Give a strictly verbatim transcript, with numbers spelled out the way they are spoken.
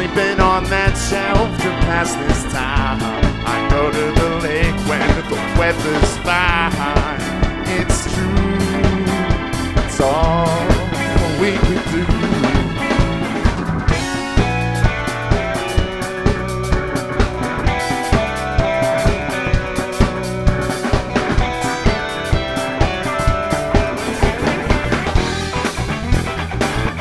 sleeping on that shelf to pass this time. I go to the lake when the weather's